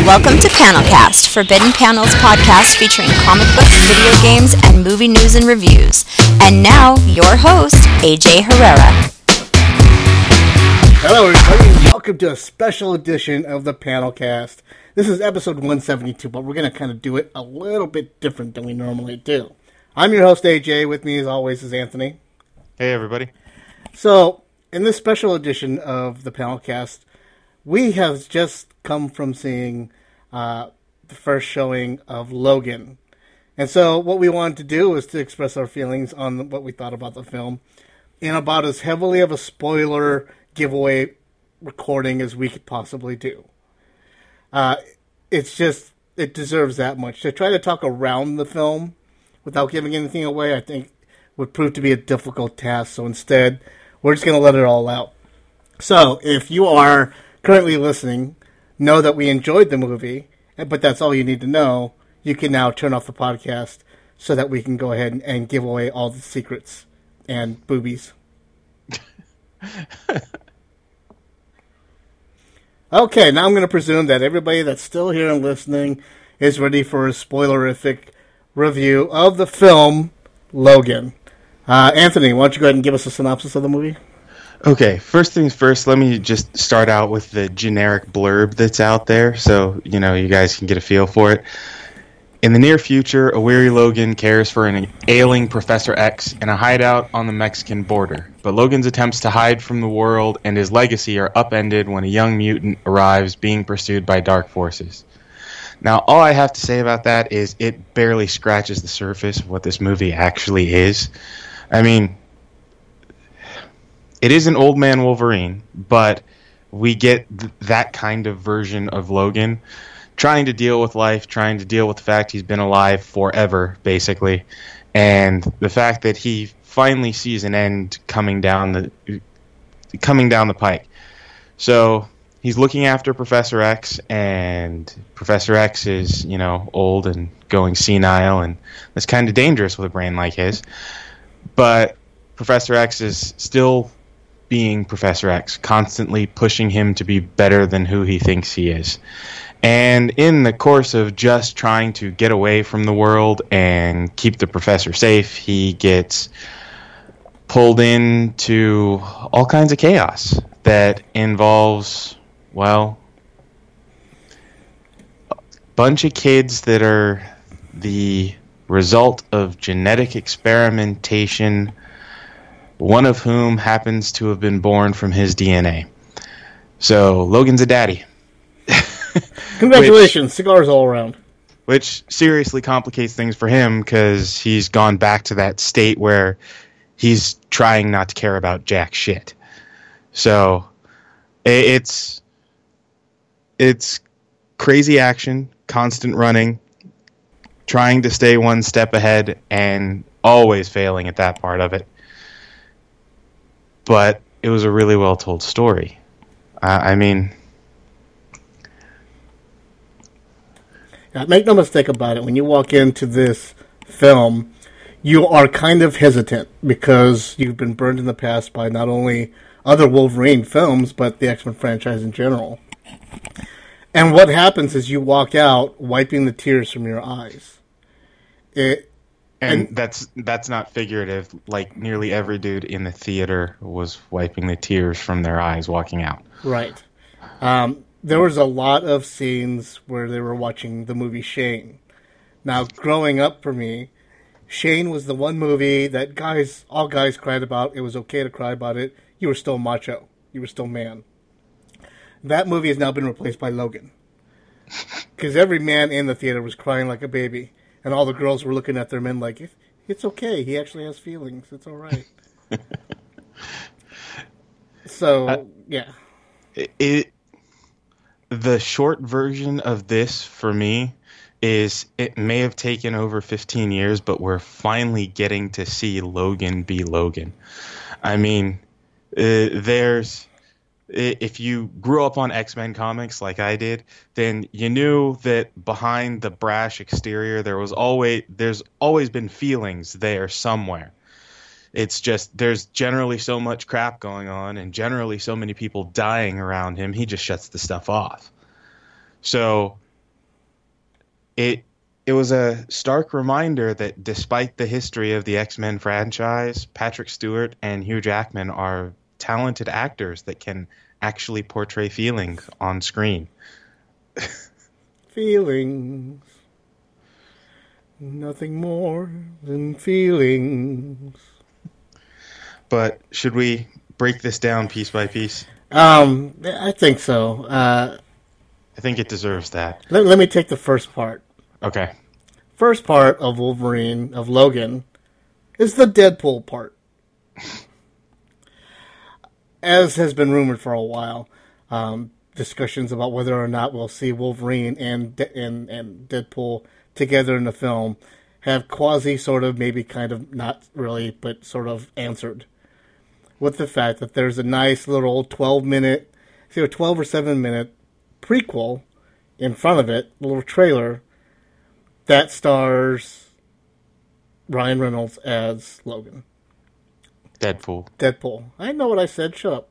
Welcome to Panelcast, Forbidden Panels podcast featuring comic books, video games, and movie news and reviews. And now, your host, AJ Herrera. Hello everybody, and welcome to a special edition of the Panelcast. This is episode 172, but we're going to kind of do it a little bit different than we normally do. I'm your host, AJ. With me, as always, is Anthony. Hey, everybody. So, in this special edition of the Panelcast, we have just come from seeing the first showing of Logan. And so what we wanted to do was to express our feelings on what we thought about the film in about as heavily of a spoiler giveaway recording as we could possibly do. It deserves that much. To try to talk around the film without giving anything away, I think would prove to be a difficult task. So instead, we're just going to let it all out. So if you are currently listening, know that we enjoyed the movie, but that's all you need to know. You can now turn off the podcast so that we can go ahead and give away all the secrets and boobies. Okay, now I'm going to presume that everybody that's still here and listening is ready for a spoilerific review of the film Logan. Anthony, why don't you go ahead and give us a synopsis of the movie? Okay, first things first, let me just start out with the generic blurb that's out there so, you guys can get a feel for it. In the near future, a weary Logan cares for an ailing Professor X in a hideout on the Mexican border. But Logan's attempts to hide from the world and his legacy are upended when a young mutant arrives being pursued by dark forces. Now, all I have to say about that is it barely scratches the surface of what this movie actually is. I mean, it is an old man Wolverine, but we get that kind of version of Logan trying to deal with life, trying to deal with the fact he's been alive forever, basically, and the fact that he finally sees an end coming down the pike. So he's looking after Professor X, and Professor X is, old and going senile, and that's kind of dangerous with a brain like his. But Professor X is still being Professor X, constantly pushing him to be better than who he thinks he is. And in the course of just trying to get away from the world and keep the professor safe, he gets pulled into all kinds of chaos that involves, a bunch of kids that are the result of genetic experimentation, one of whom happens to have been born from his DNA. So Logan's a daddy. Congratulations, cigars all around. Which seriously complicates things for him because he's gone back to that state where he's trying not to care about jack shit. So it's crazy action, constant running, trying to stay one step ahead, and always failing at that part of it. But it was a really well told story. Make no mistake about it, when you walk into this film, you are kind of hesitant because you've been burned in the past by not only other Wolverine films, but the X-Men franchise in general. And what happens is you walk out wiping the tears from your eyes. And that's not figurative. Like, nearly every dude in the theater was wiping the tears from their eyes walking out. Right. There was a lot of scenes where they were watching the movie Shane. Now, growing up for me, Shane was the one movie that all guys cried about. It was okay to cry about it. You were still macho. You were still man. That movie has now been replaced by Logan. Because every man in the theater was crying like a baby. And all the girls were looking at their men like, it's okay. He actually has feelings. It's all right. So, yeah. The short version of this, for me, is it may have taken over 15 years, but we're finally getting to see Logan be Logan. I mean, if you grew up on X-Men comics like I did, then you knew that behind the brash exterior, there's always been feelings there somewhere. It's just there's generally so much crap going on and generally so many people dying around him, he just shuts the stuff off. So it was a stark reminder that despite the history of the X-Men franchise, Patrick Stewart and Hugh Jackman are talented actors that can actually portray feelings on screen. Feelings. Nothing more than feelings. But should we break this down piece by piece? I think so. I think it deserves that. Let me take the first part. Okay. First part of Wolverine, of Logan, is the Deadpool part. As has been rumored for a while, discussions about whether or not we'll see Wolverine and Deadpool together in the film have quasi sort of, maybe kind of, not really, but sort of answered. With the fact that there's a nice little 12 or 7 minute prequel in front of it, a little trailer, that stars Ryan Reynolds as Logan. Deadpool. I know what I said. Shut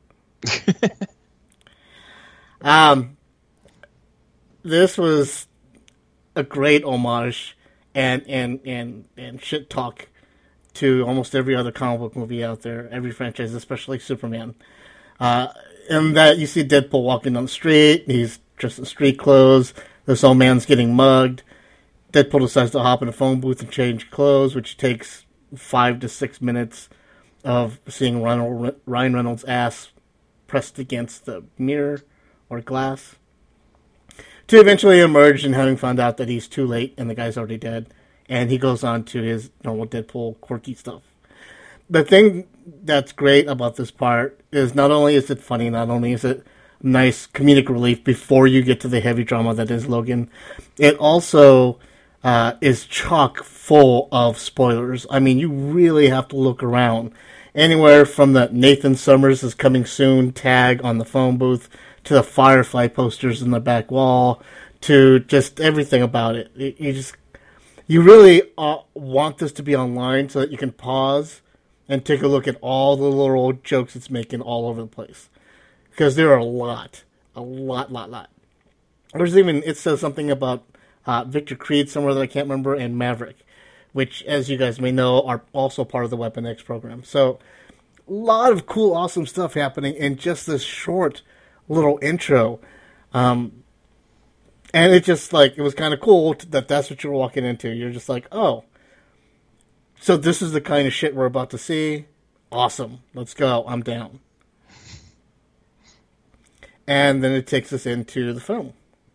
up. This was a great homage and shit talk to almost every other comic book movie out there, every franchise, especially Superman. And that you see Deadpool walking down the street, he's dressed in street clothes, this old man's getting mugged. Deadpool decides to hop in a phone booth and change clothes, which takes 5 to 6 minutes of seeing Ryan Reynolds' ass pressed against the mirror or glass, to eventually emerge and having found out that he's too late and the guy's already dead, and he goes on to his normal Deadpool quirky stuff. The thing that's great about this part is not only is it funny, not only is it nice comedic relief before you get to the heavy drama that is Logan, it also is chock full of spoilers. I mean, you really have to look around. Anywhere from the Nathan Summers is coming soon tag on the phone booth, to the Firefly posters in the back wall, to just everything about it. You really want this to be online so that you can pause and take a look at all the little jokes it's making all over the place. Because there are a lot. It says something about Victor Creed somewhere that I can't remember, and Maverick, which, as you guys may know, are also part of the Weapon X program. So, a lot of cool, awesome stuff happening in just this short little intro. And it just, it was kind of cool that's what you're walking into. You're just like, oh, so this is the kind of shit we're about to see? Awesome. Let's go. I'm down. And then it takes us into the film.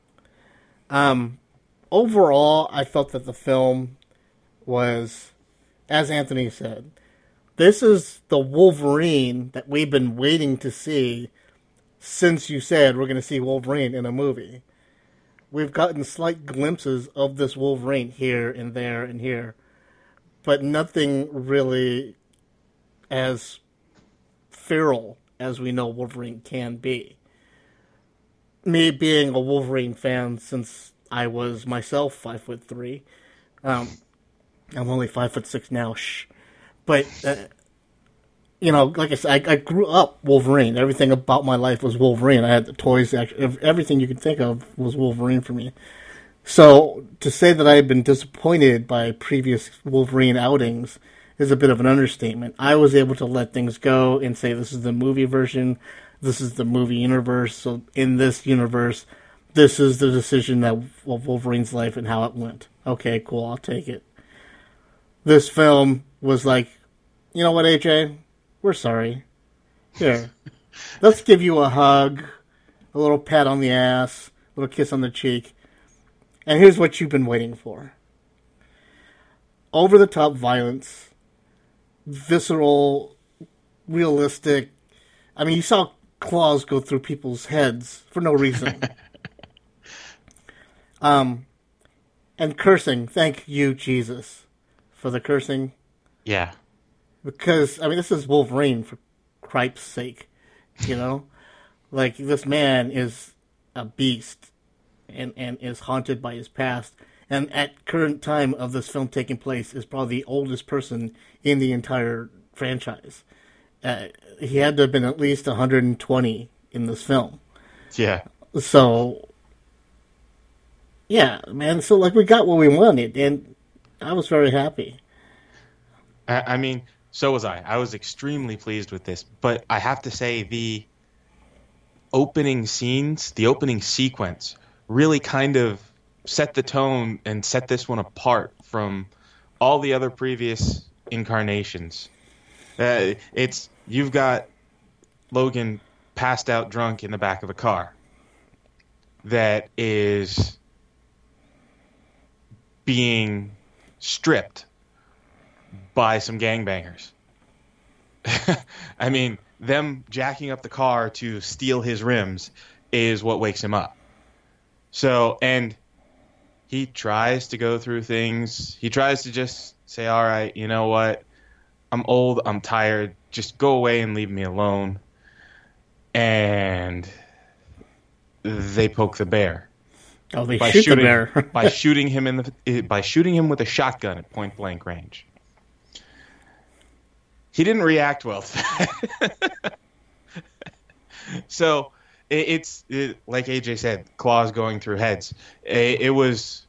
Overall, I felt that the film was, as Anthony said, this is the Wolverine that we've been waiting to see since you said we're going to see Wolverine in a movie. We've gotten slight glimpses of this Wolverine here and there and here, but nothing really as feral as we know Wolverine can be. Me being a Wolverine fan since I was myself 5'3", I'm only 5'6" now. But like I said, I grew up Wolverine. Everything about my life was Wolverine. I had the toys. Everything you could think of was Wolverine for me. So to say that I had been disappointed by previous Wolverine outings is a bit of an understatement. I was able to let things go and say this is the movie version. This is the movie universe. So in this universe, this is the decision of Wolverine's life and how it went. Okay, cool. I'll take it. This film was like, you know what, AJ? We're sorry. Here, let's give you a hug, a little pat on the ass, a little kiss on the cheek, and here's what you've been waiting for. Over-the-top violence, visceral, realistic. I mean, you saw claws go through people's heads for no reason. And cursing. Thank you, Jesus, for the cursing. Yeah. Because, I mean, this is Wolverine, for cripe's sake, you know? Like, this man is a beast and is haunted by his past. And at current time of this film taking place is probably the oldest person in the entire franchise. He had to have been at least 120 in this film. Yeah. So, Yeah, man. So, like, we got what we wanted, and I was very happy. I mean, so was I. I was extremely pleased with this, but I have to say the opening scenes, the opening sequence, really kind of set the tone and set this one apart from all the other previous incarnations. You've got Logan passed out drunk in the back of a car that is being stripped by some gangbangers. I mean, them jacking up the car to steal his rims is what wakes him up. So, and he tries to go through things. He tries to just say, all right, you know what? I'm old. I'm tired. Just go away and leave me alone. And they poke the bear. Oh, they shoot the bear. by shooting him with a shotgun at point blank range. He didn't react well to that. So it's like AJ said, claws going through heads. It was.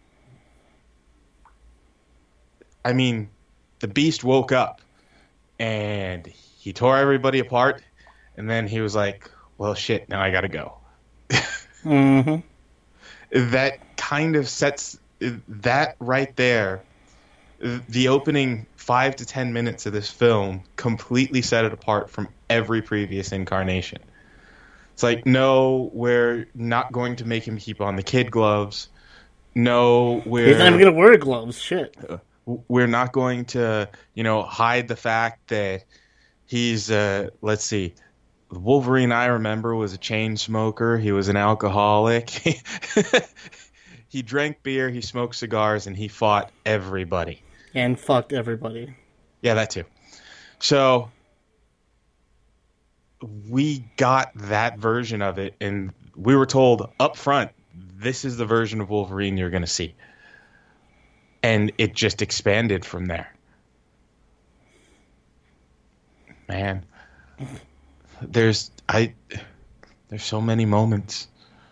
I mean, the beast woke up and he tore everybody apart, and then he was like, "Well, shit, now I gotta go." Mm-hmm. That kind of sets that right there. The opening 5 to 10 minutes of this film completely set it apart from every previous incarnation. It's like, no, we're not going to make him keep on the kid gloves. No, he's not even going to wear gloves. Shit. We're not going to, hide the fact that he's, let's see, Wolverine I remember was a chain smoker. He was an alcoholic. He drank beer, he smoked cigars, and he fought everybody. And fucked everybody. Yeah, that too. So we got that version of it, and we were told up front, this is the version of Wolverine you're going to see. And it just expanded from there. Man, there's so many moments.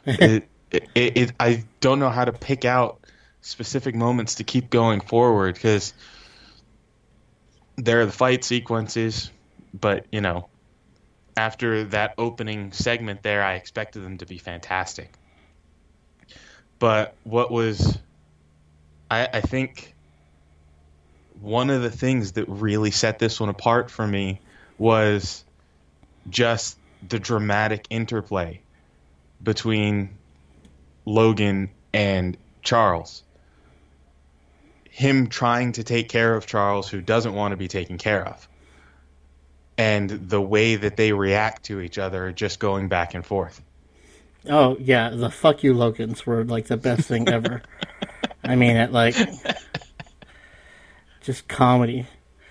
I don't know how to pick out specific moments to keep going forward, because there are the fight sequences, but after that opening segment there, I expected them to be fantastic. But what was, I think, one of the things that really set this one apart for me was just the dramatic interplay between Logan and Charles. Him trying to take care of Charles, who doesn't want to be taken care of. And the way that they react to each other, just going back and forth. Oh, yeah, the fuck you Logans were, like, the best thing ever. I mean, just comedy.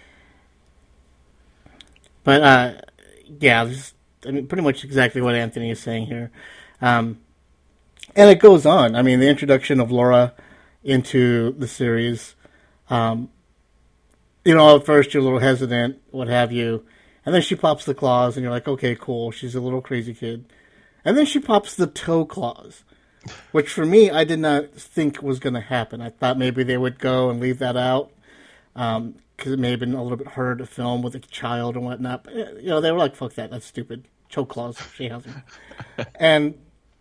But, yeah, pretty much exactly what Anthony is saying here. And it goes on. I mean, the introduction of Laura into the series, at first you're a little hesitant, what have you, and then she pops the claws, and you're like, okay, cool, she's a little crazy kid. And then she pops the toe claws, which for me, I did not think was going to happen. I thought maybe they would go and leave that out, because it may have been a little bit harder to film with a child and whatnot. But, they were like, fuck that, that's stupid. Choke claws, she has them. And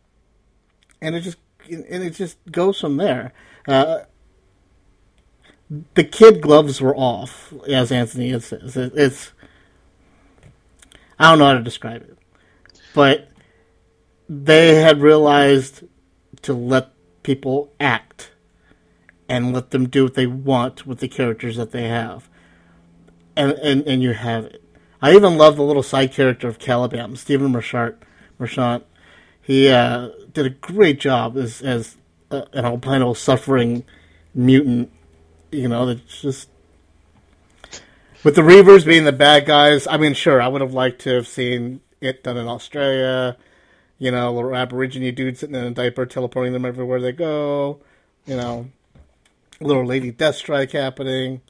it just goes from there. The kid gloves were off, as Anthony says. It's I don't know how to describe it, but they had realized to let people act and let them do what they want with the characters that they have, and you have it. I even love the little side character of Caliban, Stephen Merchant. He did a great job as an albino suffering mutant. That's just, with the Reavers being the bad guys. I mean, sure, I would have liked to have seen it done in Australia. Little Aborigine dude sitting in a diaper, teleporting them everywhere they go. Little Lady Deathstrike happening.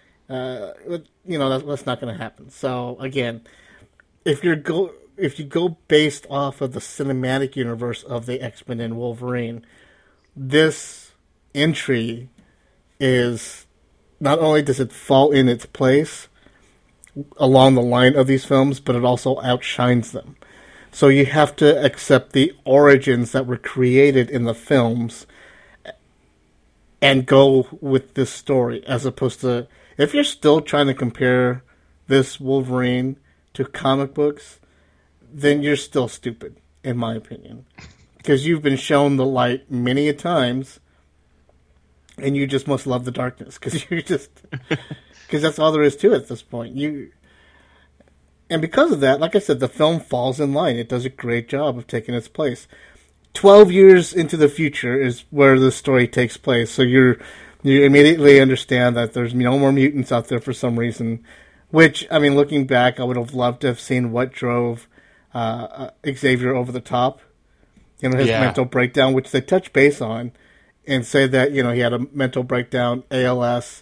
That's not going to happen. So again, if you go based off of the cinematic universe of the X-Men and Wolverine, this entry is, not only does it fall in its place along the line of these films, but it also outshines them. So you have to accept the origins that were created in the films and go with this story, as opposed to, if you're still trying to compare this Wolverine to comic books, then you're still stupid, in my opinion. Because you've been shown the light many a times, and you just must love the darkness, because that's all there is to it at this point. And because of that, like I said, the film falls in line. It does a great job of taking its place. 12 years into the future is where the story takes place. So you immediately understand that there's no more mutants out there for some reason. Which, I mean, looking back, I would have loved to have seen what drove Xavier over the top. His mental breakdown, which they touch base on, and say that, he had a mental breakdown, ALS.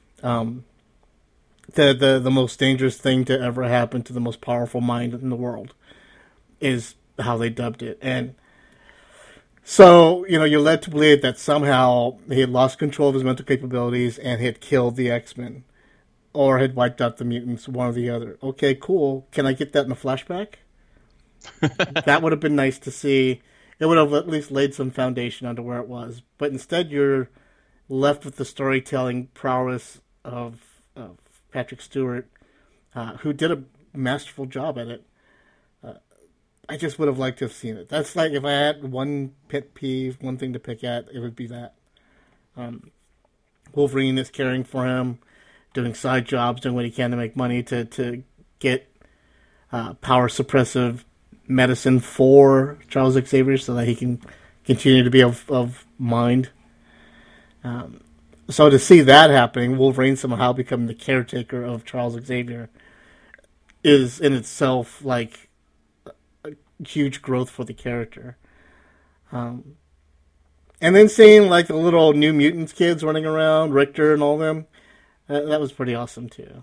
The most dangerous thing to ever happen to the most powerful mind in the world is how they dubbed it. And so, you're led to believe that somehow he had lost control of his mental capabilities and had killed the X-Men. Or had wiped out the mutants, one or the other. Okay, cool. Can I get that in a flashback? That would have been nice to see. It would have at least laid some foundation onto where it was. But instead, you're left with the storytelling prowess of Patrick Stewart, who did a masterful job at it. I just would have liked to have seen it. That's like, if I had one pet peeve, one thing to pick at, it would be that. Wolverine is caring for him, doing side jobs, doing what he can to make money to get power suppressive medicine for Charles Xavier so that he can continue to be of mind. So to see that happening, Wolverine somehow becoming the caretaker of Charles Xavier, is in itself like a huge growth for the character. And then seeing like the little New Mutants kids running around, Richter and all them, that was pretty awesome too.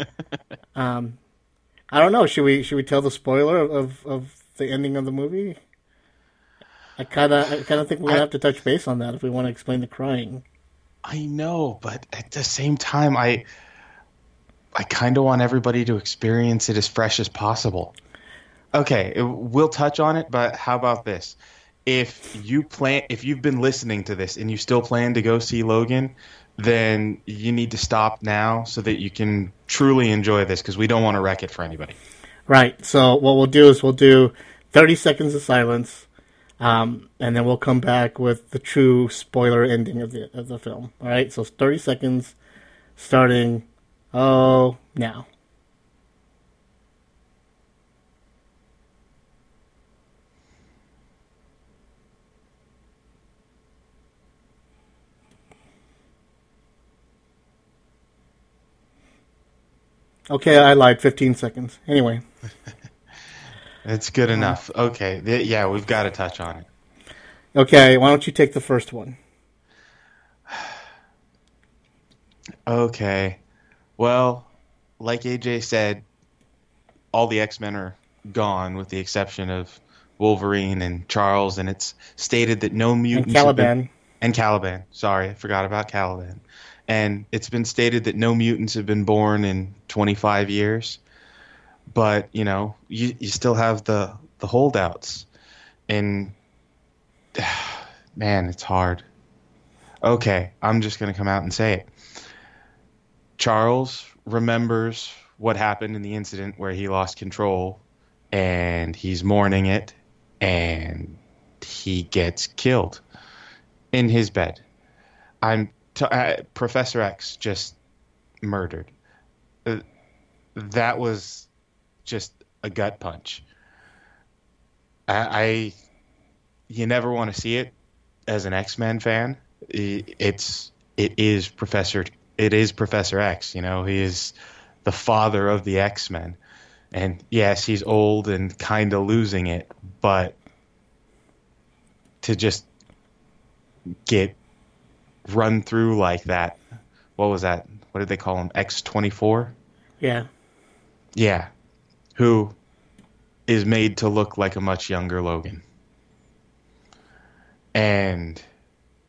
I don't know. Should we tell the spoiler of the ending of the movie? I kind of think we're gonna have to touch base on that if we want to explain the crying. I know, but at the same time, I kind of want everybody to experience it as fresh as possible. Okay, we'll touch on it, but how about this? If you've been listening to this and you still plan to go see Logan, then you need to stop now so that you can truly enjoy this, because we don't want to wreck it for anybody. Right. So what we'll do is we'll do 30 seconds of silence, and then we'll come back with the true spoiler ending of the film. All right. So 30 seconds, starting now. Okay, I lied. 15 seconds. Anyway. It's good enough. Okay. Yeah, we've got to touch on it. Okay, why don't you take the first one? Okay. Well, like AJ said, all the X-Men are gone with the exception of Wolverine and Charles, and it's stated that no mutants... And Caliban. And Caliban. Sorry, I forgot about Caliban. And it's been stated that no mutants have been born in 25 years. But, you still have the holdouts. And, man, it's hard. Okay, I'm just going to come out and say it. Charles remembers what happened in the incident where he lost control, and he's mourning it, and he gets killed in his bed. Professor X just murdered. That was just a gut punch. You never want to see it as an X-Men fan. It is Professor X. He is the father of the X-Men, and yes, he's old and kind of losing it. But to just get run through like that. What was that? What did they call him? X-24? Yeah. Yeah. Who is made to look like a much younger Logan. And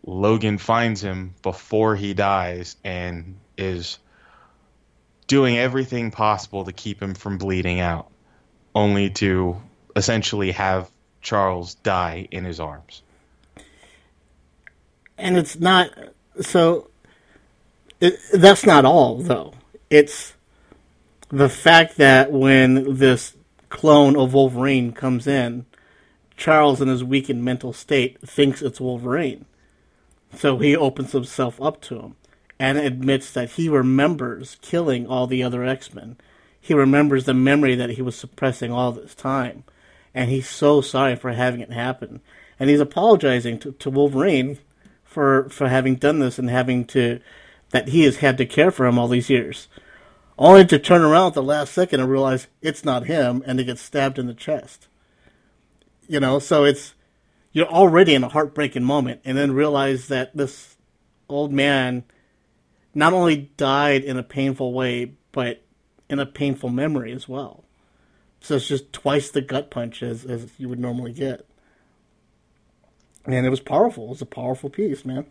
Logan finds him before he dies and is doing everything possible to keep him from bleeding out, only to essentially have Charles die in his arms. And it's not... So, that's not all, though. It's the fact that when this clone of Wolverine comes in, Charles, in his weakened mental state, thinks it's Wolverine. So he opens himself up to him and admits that he remembers killing all the other X-Men. He remembers the memory that he was suppressing all this time. And he's so sorry for having it happen. And he's apologizing to Wolverine for having done this and that he has had to care for him all these years. Only to turn around at the last second and realize it's not him and to get stabbed in the chest. So you're already in a heartbreaking moment, and then realize that this old man not only died in a painful way, but in a painful memory as well. So it's just twice the gut punch as you would normally get. And it was powerful. It was a powerful piece, man.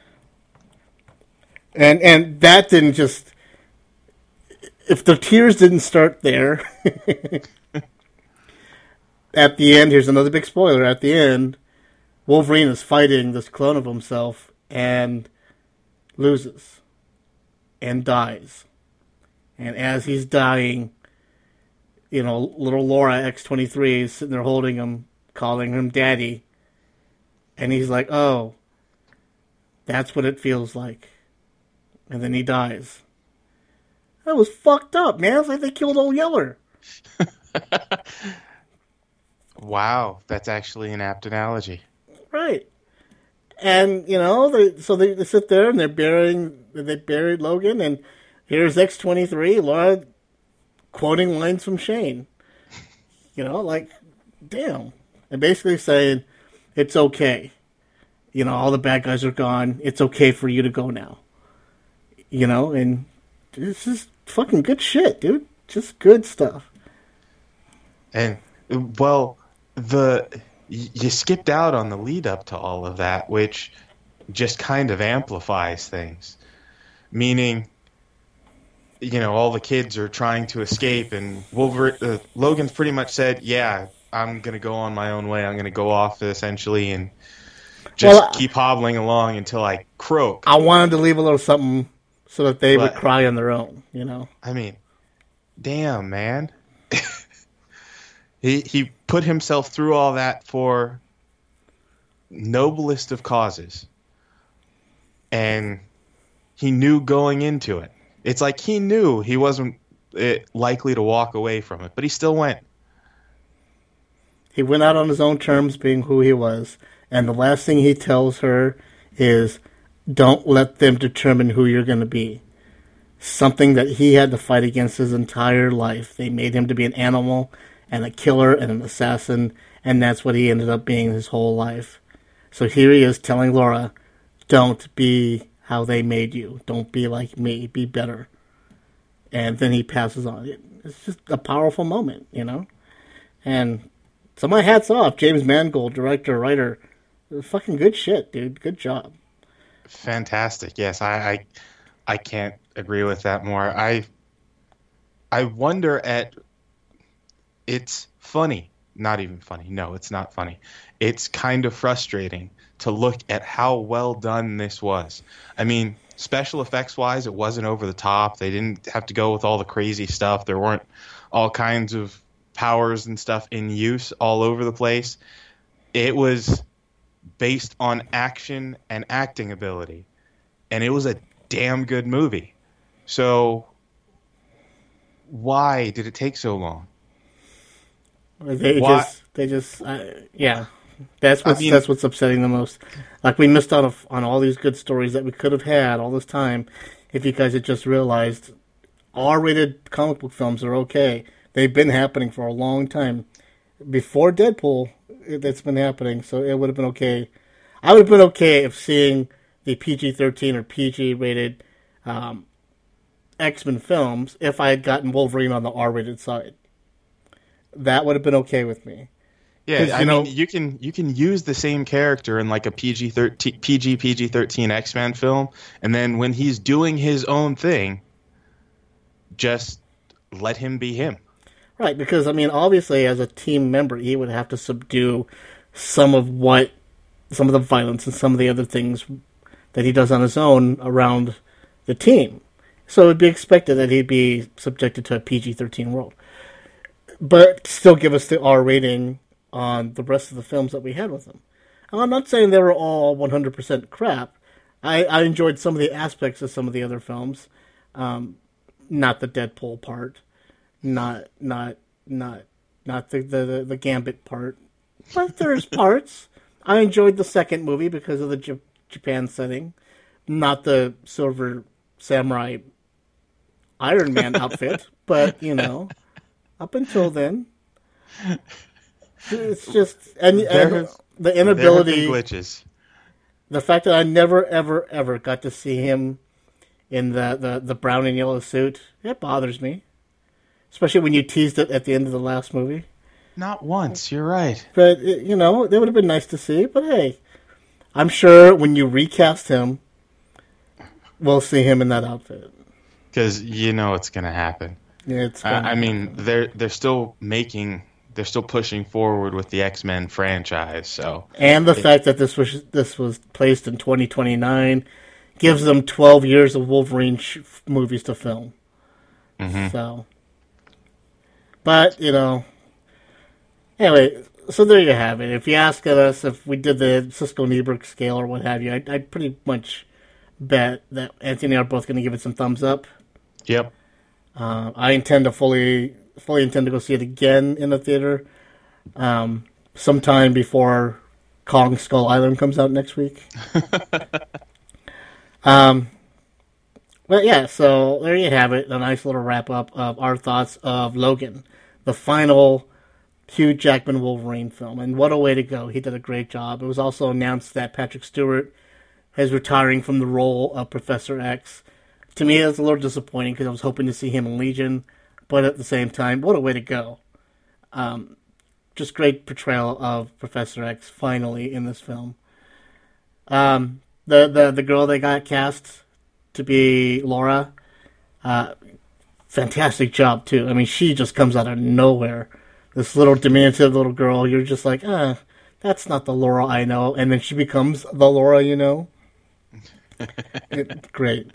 And that didn't just... If the tears didn't start there... At the end, here's another big spoiler. At the end, Wolverine is fighting this clone of himself and loses and dies. And as he's dying, little Laura X-23 is sitting there holding him, calling him Daddy. And he's like, oh, that's what it feels like. And then he dies. That was fucked up, man. It's like they killed old Yeller. Wow, that's actually an apt analogy. Right. And, they sit there and they buried Logan, and here's X-23, Laura quoting lines from Shane. Damn. And basically saying, it's okay. All the bad guys are gone. It's okay for you to go now. And this is fucking good shit, dude. Just good stuff. And, you skipped out on the lead up to all of that, which just kind of amplifies things. Meaning, all the kids are trying to escape, and Logan's pretty much said, yeah, I'm going to go on my own way. I'm going to go off, essentially, and just keep hobbling along until I croak. I wanted to leave a little something so that they would cry on their own, I mean, damn, man. He put himself through all that for noblest of causes. And he knew going into it. It's like he knew he wasn't likely to walk away from it, but he still went. He went out on his own terms, being who he was. And the last thing he tells her is, don't let them determine who you're going to be. Something that he had to fight against his entire life. They made him to be an animal and a killer and an assassin, and that's what he ended up being his whole life. So here he is telling Laura, don't be how they made you. Don't be like me. Be better. And then he passes on. It's just a powerful moment, And so my hat's off. James Mangold, director, writer. Fucking good shit, dude. Good job. Fantastic. Yes, I can't agree with that more. I wonder at... It's funny. Not even funny. No, it's not funny. It's kind of frustrating to look at how well done this was. I mean, special effects-wise, it wasn't over the top. They didn't have to go with all the crazy stuff. There weren't all kinds of powers and stuff in use all over the place. It was based on action and acting ability. And it was a damn good movie. So, why did it take so long? Yeah. That's what's upsetting the most. Like, we missed out on all these good stories that we could have had all this time if you guys had just realized R-rated comic book films are okay. They've been happening for a long time. Before Deadpool, that's been happening, so it would have been okay. I would have been okay if seeing the PG-13 or PG-rated X-Men films if I had gotten Wolverine on the R-rated side. That would have been okay with me. Yeah, I mean, you can use the same character in like a PG-13 X-Men film, and then when he's doing his own thing, just let him be him. Right, because, I mean, obviously, as a team member, he would have to subdue some of the violence and some of the other things that he does on his own around the team. So it would be expected that he'd be subjected to a PG-13 world. But still give us the R rating on the rest of the films that we had with him. And I'm not saying they were all 100% crap. I enjoyed some of the aspects of some of the other films. Not the Deadpool part. Not the Gambit part. But there's parts. I enjoyed the second movie because of the Japan setting. Not the Silver Samurai Iron Man outfit. But, up until then, it's just... And the inability... glitches. The fact that I never, ever, ever got to see him in the brown and yellow suit, it bothers me. Especially when you teased it at the end of the last movie. Not once, you're right. But, it would have been nice to see. But hey, I'm sure when you recast him, we'll see him in that outfit. Because it's going to happen. Yeah, I mean, they're still pushing forward with the X-Men franchise. So, and the fact that this was placed in 2029 gives them 12 years of Wolverine movies to film. Mm-hmm. So, but anyway, so there you have it. If you ask us if we did the Siskel and Ebert scale or what have you, I'd pretty much bet that Anthony and I are both going to give it some thumbs up. Yep. I intend to fully intend to go see it again in the theater, sometime before Kong Skull Island comes out next week. But yeah, so there you have it. A nice little wrap up of our thoughts of Logan, the final Hugh Jackman Wolverine film. And what a way to go. He did a great job. It was also announced that Patrick Stewart is retiring from the role of Professor X. To me, that's a little disappointing because I was hoping to see him in Legion. But at the same time, what a way to go. Just great portrayal of Professor X finally in this film. The girl they got cast to be Laura, fantastic job too. I mean, she just comes out of nowhere. This little diminutive little girl, you're just like, that's not the Laura I know. And then she becomes the Laura you know. Great.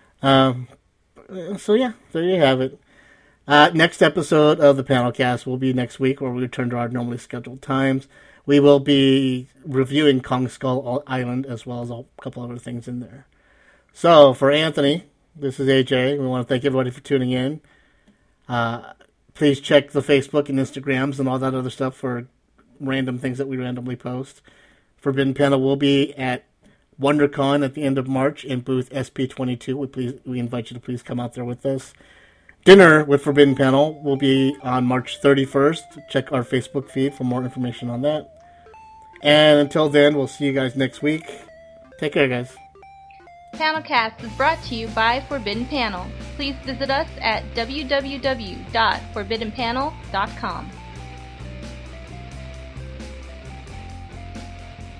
So yeah, there you have it. Next episode of the Panelcast will be next week, where we return to our normally scheduled times. We will be reviewing Kong Skull Island, as well as a couple other things in there. So, for Anthony, this is AJ. We want to thank everybody for tuning in. Please check the Facebook and Instagrams and all that other stuff for random things that we randomly post. Forbidden Panel will be at WonderCon at the end of March in booth SP22. We invite you to please come out there with us. Dinner with Forbidden Panel will be on March 31st. Check our Facebook feed for more information on that. And until then, we'll see you guys next week. Take care, guys. Panelcast is brought to you by Forbidden Panel. Please visit us at www.forbiddenpanel.com.